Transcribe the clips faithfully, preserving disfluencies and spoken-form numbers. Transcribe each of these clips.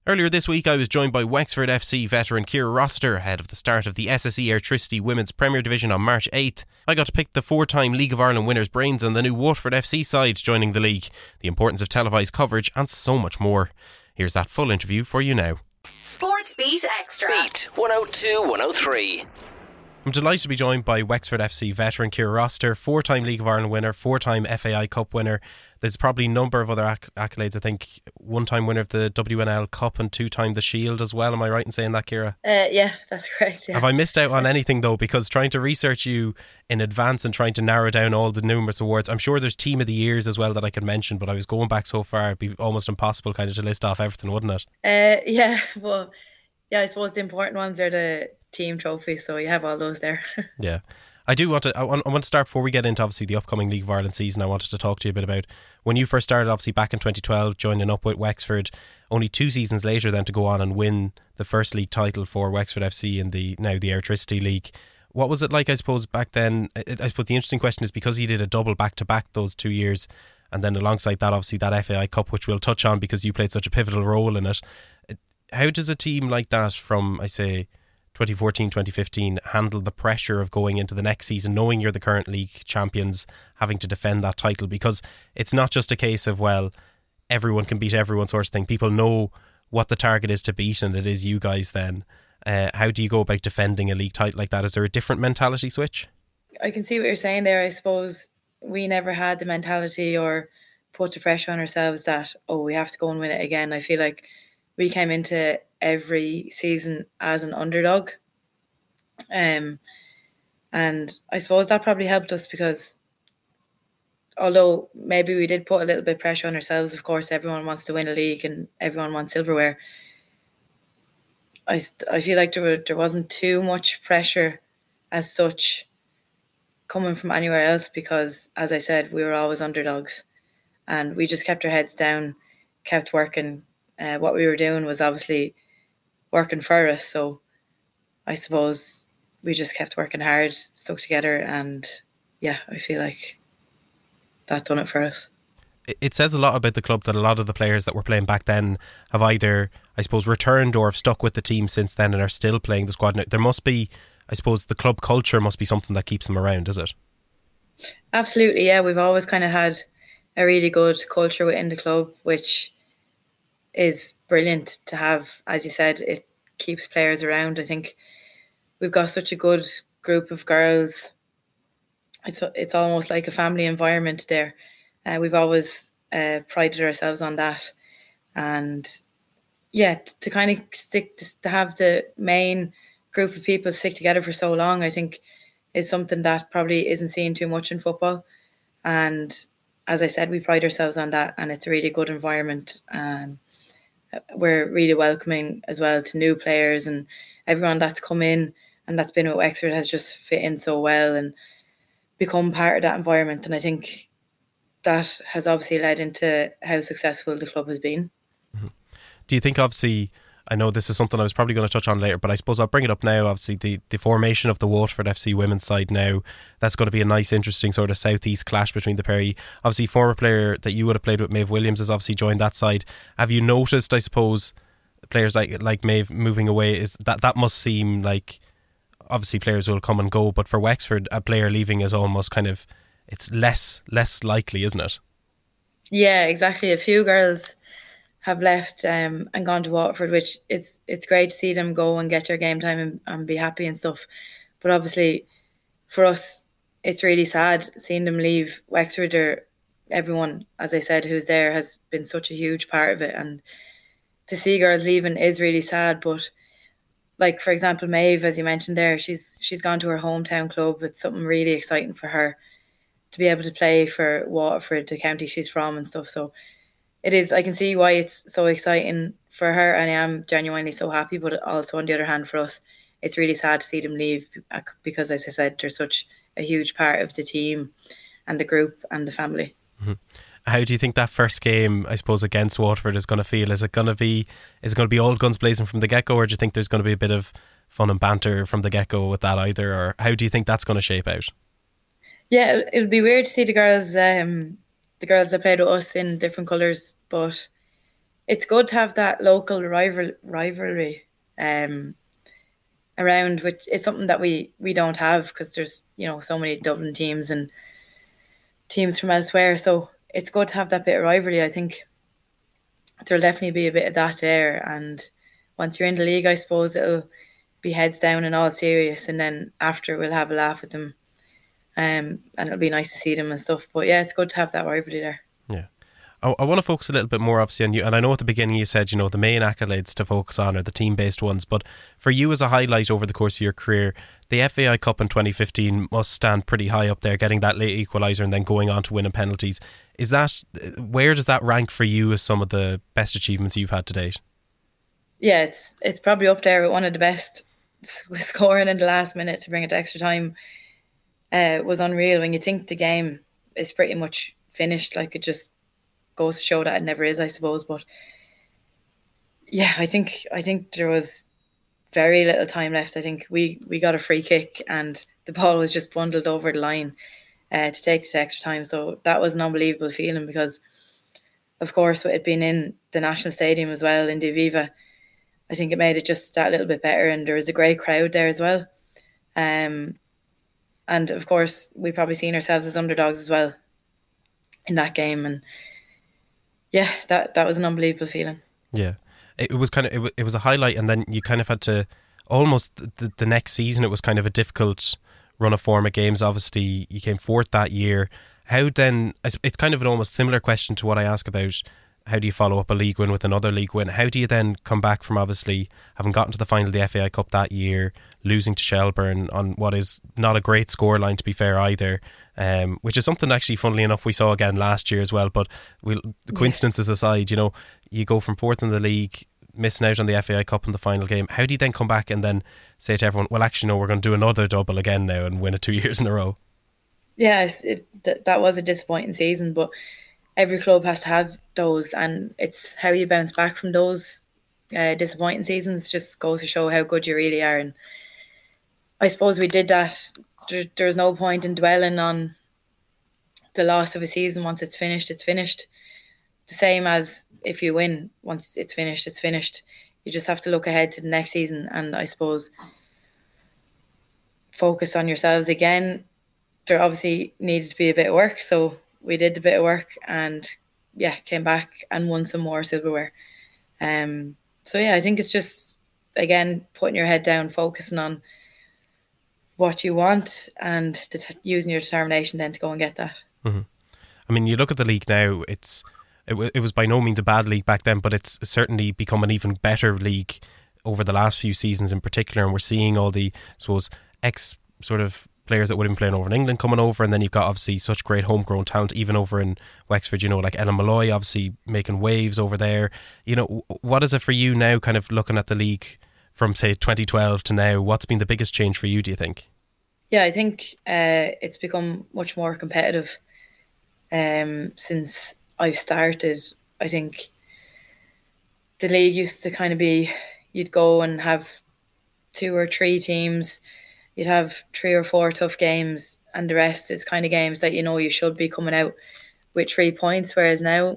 Earlier this week I was joined by Wexford F C veteran Ciara Rossiter ahead of the start of the S S E Airtricity Women's Premier Division on March eighth. I got to pick the four-time League of Ireland winners' brains and the new Waterford F C side joining the league, the importance of televised coverage and so much more. Here's that full interview for you now. Sports Beat Extra. Beat one oh two one oh three. I'm delighted to be joined by Wexford F C veteran Ciara Rossiter, four-time League of Ireland winner, four-time F A I Cup winner. There's probably a number of other acc- accolades, I think. One-time winner of the W N L Cup and two-time the Shield as well. Am I right in saying that, Ciara? Uh, yeah, that's correct. Yeah. Have I missed out on anything, though? Because trying to research you in advance and trying to narrow down all the numerous awards, I'm sure there's Team of the Years as well that I could mention, but I was going back so far, it'd be almost impossible kind of to list off everything, wouldn't it? Uh, yeah, well, yeah, I suppose the important ones are the team trophies, so you have all those there. Yeah. I do want to I want, I want to start before we get into obviously the upcoming League of Ireland season. I wanted to talk to you a bit about when you first started, obviously back in twenty twelve, joining up with Wexford, only two seasons later then to go on and win the first league title for Wexford F C in the now the Airtricity League. What was it like, I suppose, back then? I, I suppose the interesting question is because you did a double back to back those two years, and then alongside that obviously that F A I Cup, which we'll touch on because you played such a pivotal role in it. How does a team like that from, I say, twenty fourteen twenty fifteen handle the pressure of going into the next season knowing you're the current league champions, having to defend that title? Because it's not just a case of, well, everyone can beat everyone sort of thing. People know what the target is to beat and it is you guys then. Uh, how do you go about defending a league title like that? Is there a different mentality switch? I can see what you're saying there. I suppose we never had the mentality or put the pressure on ourselves that, oh, we have to go and win it again. I feel like we came into every season as an underdog. Um, and I suppose that probably helped us because although maybe we did put a little bit of pressure on ourselves, of course, everyone wants to win a league and everyone wants silverware. I, I feel like there, were, there wasn't too much pressure as such coming from anywhere else because, as I said, we were always underdogs and we just kept our heads down, kept working. Uh, what we were doing was obviously working for us, so I suppose we just kept working hard, stuck together, and yeah, I feel like that done it for us. It says a lot about the club that a lot of the players that were playing back then have either, I suppose, returned or have stuck with the team since then and are still playing the squad. Now, there must be, I suppose, the club culture must be something that keeps them around, is it? Absolutely, yeah. We've always kind of had a really good culture within the club, which is brilliant to have. As you said, it keeps players around. I think we've got such a good group of girls. It's it's almost like a family environment there. Uh, we've always uh, prided ourselves on that, and yeah, to kind of stick to, to have the main group of people stick together for so long, I think is something that probably isn't seen too much in football. And as I said, we pride ourselves on that, and it's a really good environment. Um, we're really welcoming as well to new players, and everyone that's come in and that's been with Wexford has just fit in so well and become part of that environment. And I think that has obviously led into how successful the club has been. Mm-hmm. Do you think, obviously, I know this is something I was probably going to touch on later, but I suppose I'll bring it up now. Obviously, the, the formation of the Waterford F C women's side now, that's going to be a nice, interesting sort of southeast clash between the pair. Obviously, former player that you would have played with, Maeve Williams, has obviously joined that side. Have you noticed, I suppose, players like like Maeve moving away? Is that that must seem like, obviously, players will come and go, but for Wexford, a player leaving is almost kind of, it's less less likely, isn't it? Yeah, exactly. A few girls have left um, and gone to Waterford, which it's it's great to see them go and get their game time and, and be happy and stuff. But obviously, for us, it's really sad seeing them leave Wexford. Or everyone, as I said, who's there has been such a huge part of it. And to see girls leaving is really sad. But like, for example, Maeve, as you mentioned there, she's she's gone to her hometown club. It's something really exciting for her to be able to play for Waterford, the county she's from and stuff. So it is, I can see why it's so exciting for her, and I am genuinely so happy. But also, on the other hand, for us, it's really sad to see them leave because, as I said, they're such a huge part of the team and the group and the family. Mm-hmm. How do you think that first game, I suppose, against Waterford is going to feel? Is it going to be is it going to be all guns blazing from the get-go, or do you think there's going to be a bit of fun and banter from the get-go with that either? Or how do you think that's going to shape out? Yeah, it'll be weird to see the girls, um, the girls that played with us in different colours, but it's good to have that local rival rivalry um, around, which is something that we we don't have because there's you know so many Dublin teams and teams from elsewhere. So it's good to have that bit of rivalry. I think there'll definitely be a bit of that there, and once you're in the league, I suppose it'll be heads down and all serious, and then after we'll have a laugh with them, um, and it'll be nice to see them and stuff. But yeah, it's good to have that rivalry there. Yeah. I, I want to focus a little bit more obviously on you, and I know at the beginning you said, you know, the main accolades to focus on are the team-based ones, but for you as a highlight over the course of your career, the F A I Cup in twenty fifteen must stand pretty high up there, getting that late equaliser and then going on to win in penalties. Is that, where does that rank for you as some of the best achievements you've had to date? Yeah, it's it's probably up there with one of the best. Scoring in the last minute to bring it to extra time uh, was unreal. When you think the game is pretty much finished, like it just goes to show that it never is, I suppose. But yeah, I think I think there was very little time left. I think we, we got a free kick and the ball was just bundled over the line uh, to take it to extra time. So that was an unbelievable feeling because, of course, with it being in the National Stadium as well, in the Aviva, I think it made it just that little bit better, and there was a great crowd there as well. Um, and of course, we probably seen ourselves as underdogs as well in that game, and yeah, that that was an unbelievable feeling. Yeah, it was kind of it was, it was a highlight, and then you kind of had to almost the, the next season. It was kind of a difficult run of form of games. Obviously, you came fourth that year. How then? It's kind of an almost similar question to what I ask about. How do you follow up a league win with another league win? How do you then come back from obviously having gotten to the final of the F A I Cup that year, losing to Shelbourne on what is not a great scoreline to be fair either, um, which is something actually funnily enough we saw again last year as well, but we'll, the coincidences yeah. aside, you know, you go from fourth in the league, missing out on the F A I Cup in the final game. How do you then come back and then say to everyone, well actually no, we're going to do another double again now and win it two years in a row? Yeah, it, th- that was a disappointing season, but every club has to have those, and it's how you bounce back from those uh, disappointing seasons just goes to show how good you really are. And I suppose we did that. There, there's no point in dwelling on the loss of a season. Once it's finished, it's finished. The same as if you win, once it's finished, it's finished. You just have to look ahead to the next season and I suppose focus on yourselves again. There obviously needs to be a bit of work, so we did a bit of work and yeah, came back and won some more silverware. Um, so yeah, I think it's just, again, putting your head down, focusing on what you want and det- using your determination then to go and get that. Mm-hmm. I mean, you look at the league now, it's it, w- it was by no means a bad league back then, but it's certainly become an even better league over the last few seasons in particular, and we're seeing all the, I suppose, ex sort of players that would have been playing over in England coming over, and then you've got obviously such great homegrown talent even over in Wexford, you know, like Ellen Malloy obviously making waves over there. You know, what is it for you now, kind of looking at the league from say twenty twelve to now? What's been the biggest change for you, do you think? Yeah, I think uh, it's become much more competitive um, since I've started. I think the league used to kind of be, you'd go and have two or three teams, you'd have three or four tough games, and the rest is kind of games that you know you should be coming out with three points. Whereas now,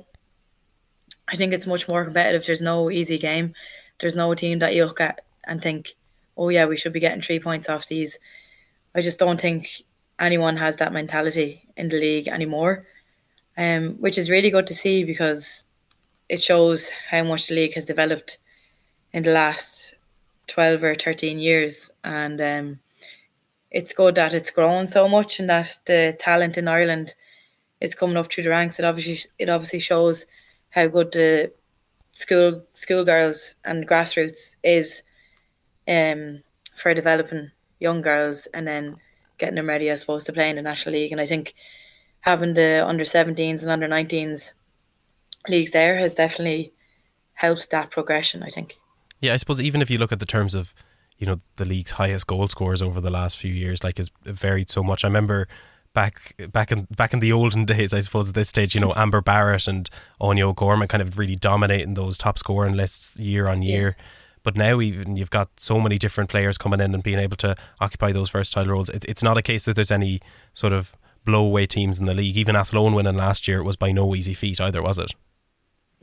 I think it's much more competitive. There's no easy game. There's no team that you look at and think, oh yeah, we should be getting three points off these. I just don't think anyone has that mentality in the league anymore, um, which is really good to see because it shows how much the league has developed in the last twelve or thirteen years. And um, it's good that it's grown so much and that the talent in Ireland is coming up through the ranks. It obviously it obviously shows how good the school schoolgirls and grassroots is um, for developing young girls and then getting them ready, I suppose, to play in the National League. And I think having the under seventeens and under nineteens leagues there has definitely helped that progression, I think. Yeah, I suppose even if you look at the terms of, you know, the league's highest goal scorers over the last few years, like, it's varied so much. I remember back back in back in the olden days, I suppose at this stage, you know, Amber Barrett and Anya O'Gorman kind of really dominating those top scoring lists year on year. Yeah. But now even you've got so many different players coming in and being able to occupy those versatile roles. It, it's not a case that there's any sort of blow away teams in the league. Even Athlone winning last year, it was by no easy feat either, was it?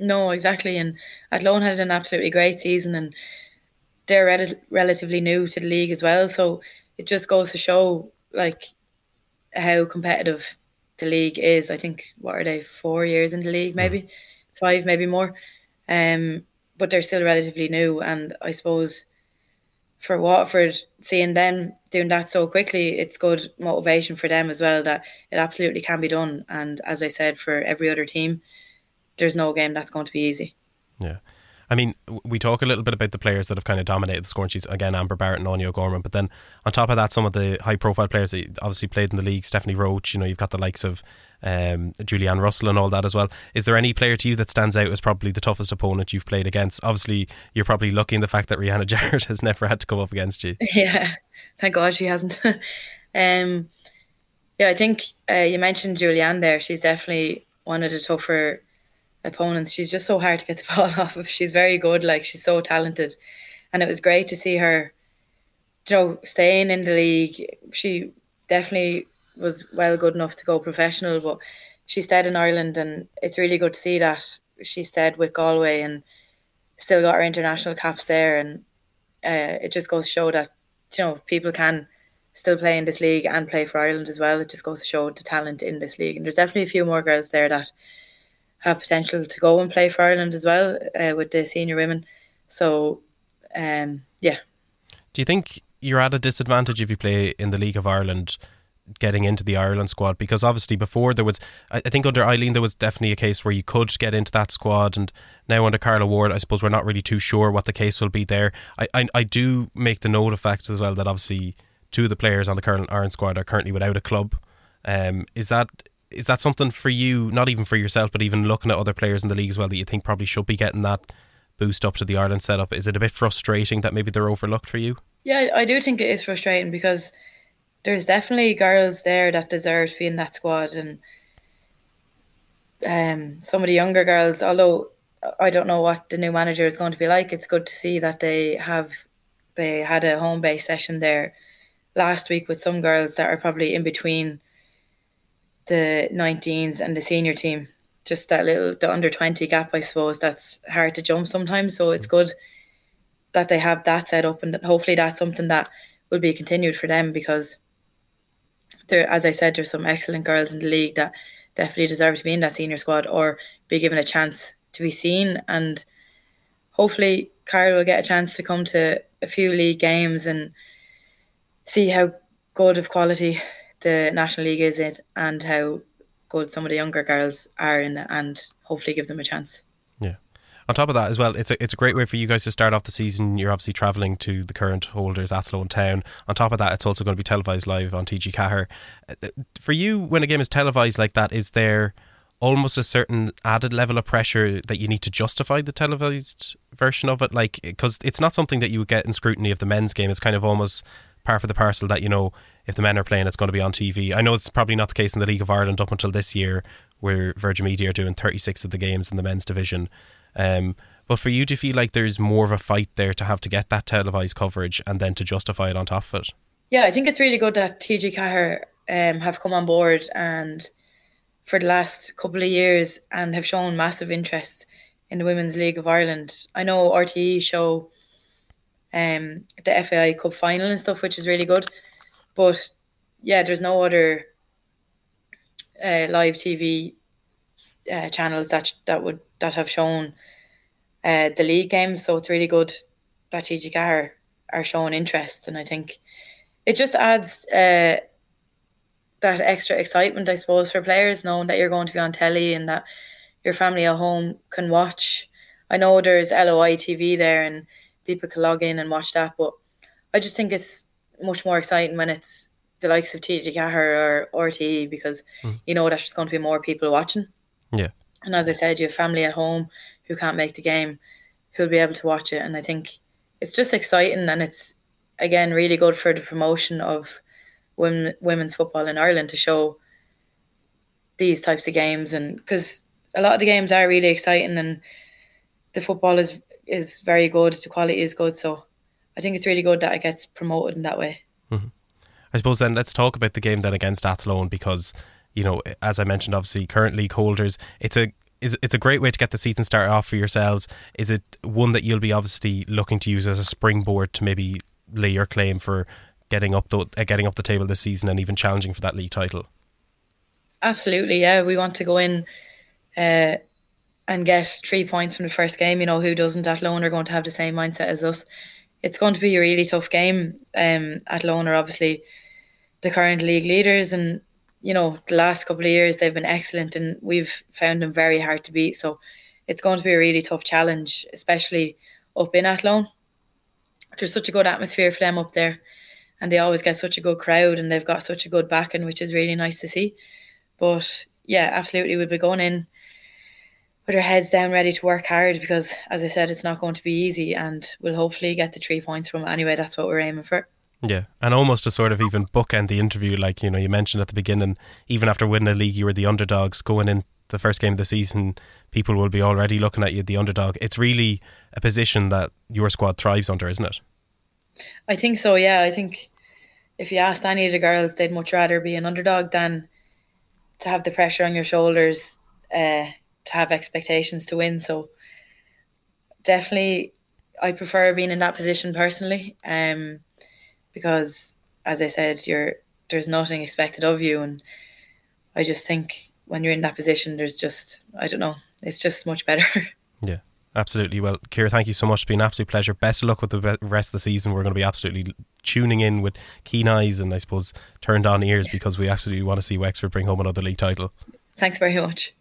No, exactly. And Athlone had an absolutely great season, and they're rel- relatively new to the league as well. So it just goes to show like how competitive the league is. I think, what are they, four years in the league, maybe five, maybe more. Um, but they're still relatively new, and I suppose for Waterford, seeing them doing that so quickly, it's good motivation for them as well that it absolutely can be done. And as I said, for every other team, there's no game that's going to be easy. Yeah. I mean, we talk a little bit about the players that have kind of dominated the scoring sheets. Again, Amber Barrett and Anya O'Gorman. But then on top of that, some of the high-profile players that obviously played in the league, Stephanie Roach, you know, you've got the likes of um, Julianne Russell and all that as well. Is there any player to you that stands out as probably the toughest opponent you've played against? Obviously, you're probably lucky in the fact that Rihanna Jarrett has never had to come up against you. Yeah, thank God she hasn't. um, yeah, I think uh, you mentioned Julianne there. She's definitely one of the tougher opponents. She's just so hard to get the ball off of. She's very good, like she's so talented, and it was great to see her, you know, staying in the league. She definitely was well good enough to go professional, but she stayed in Ireland, and it's really good to see that she stayed with Galway and still got her international caps there. And uh, it just goes to show that, you know, people can still play in this league and play for Ireland as well. It just goes to show the talent in this league, and there's definitely a few more girls there that have potential to go and play for Ireland as well uh, with the senior women. So, um, yeah. Do you think you're at a disadvantage if you play in the League of Ireland getting into the Ireland squad? Because obviously before there was, I think under Eileen there was definitely a case where you could get into that squad, and now under Carla Ward I suppose we're not really too sure what the case will be there. I, I, I do make the note of fact as well that obviously two of the players on the current Ireland squad are currently without a club. Um, is that Is that something for you, not even for yourself, but even looking at other players in the league as well, that you think probably should be getting that boost up to the Ireland setup? Is it a bit frustrating that maybe they're overlooked for you? Yeah, I do think it is frustrating because there's definitely girls there that deserve to be in that squad. And um, some of the younger girls, although I don't know what the new manager is going to be like, it's good to see that they have they had a home base session there last week with some girls that are probably in between the nineteens and the senior team. Just that little, the under twenty gap, I suppose, that's hard to jump sometimes. So it's good that they have that set up, and that hopefully that's something that will be continued for them, because there, as I said, there's some excellent girls in the league that definitely deserve to be in that senior squad or be given a chance to be seen. And hopefully Carl will get a chance to come to a few league games and see how good of quality the National League is in, and how good some of the younger girls are in it, and hopefully give them a chance. Yeah. On top of that as well, it's a, it's a great way for you guys to start off the season. You're obviously travelling to the current holders, Athlone Town. On top of that, it's also going to be televised live on T G Cahir. For you, when a game is televised like that, is there almost a certain added level of pressure that you need to justify the televised version of it? Like, because it's not something that you would get in scrutiny of the men's game. It's kind of almost par for the parcel that, you know, if the men are playing, it's going to be on T V. I know it's probably not the case in the League of Ireland up until this year, where Virgin Media are doing thirty-six of the games in the men's division. Um, but for you, do you feel like there's more of a fight there to have to get that televised coverage and then to justify it on top of it? Yeah, I think it's really good that T G Cahir um, have come on board and for the last couple of years and have shown massive interest in the Women's League of Ireland. I know R T E show um, the F A I Cup final and stuff, which is really good. But yeah, there's no other uh, live T V uh, channels that that would that have shown uh, the league games. So it's really good that T G Cahir are showing interest, and I think it just adds uh, that extra excitement, I suppose, for players, knowing that you're going to be on telly and that your family at home can watch. I know there's L O I T V there and people can log in and watch that, but I just think it's much more exciting when it's the likes of T G Cahir or R T E, because mm. you know that there's going to be more people watching. Yeah. And as I said, you have family at home who can't make the game who'll be able to watch it. And I think it's just exciting, and it's, again, really good for the promotion of women, women's football in Ireland to show these types of games. And because a lot of the games are really exciting and the football is is very good, the quality is good. So I think it's really good that it gets promoted in that way. Mm-hmm. I suppose then let's talk about the game then against Athlone, because, you know, as I mentioned, obviously current league holders, it's a is it's a great way to get the season started off for yourselves. Is it one that you'll be obviously looking to use as a springboard to maybe lay your claim for getting up the uh, getting up the table this season and even challenging for that league title? Absolutely, yeah. We want to go in uh, and get three points from the first game. You know, who doesn't? Athlone are going to have the same mindset as us. It's going to be a really tough game. Um, Athlone are obviously the current league leaders, and you know, the last couple of years they've been excellent, and we've found them very hard to beat. So it's going to be a really tough challenge, especially up in Athlone. There's such a good atmosphere for them up there, and they always get such a good crowd, and they've got such a good backing, which is really nice to see. But yeah, absolutely, we'll be going in with our heads down, ready to work hard, because as I said, it's not going to be easy, and we'll hopefully get the three points from it anyway. That's what we're aiming for. Yeah, and almost to sort of even bookend the interview, like, you know, you mentioned at the beginning, even after winning a league, you were the underdogs going in the first game of the season. People will be already looking at you, the underdog. It's really a position that your squad thrives under, isn't it? I think so, yeah. I think if you asked any of the girls, they'd much rather be an underdog than to have the pressure on your shoulders, uh, to have expectations to win. So definitely I prefer being in that position personally. Um Because, as I said, you're there's nothing expected of you, and I just think when you're in that position, there's just I don't know, it's just much better. Yeah, absolutely. Well, Ciara, thank you so much. It's been an absolute pleasure. Best of luck with the rest of the season. We're going to be absolutely tuning in with keen eyes and I suppose turned on ears, because we absolutely want to see Wexford bring home another league title. Thanks very much.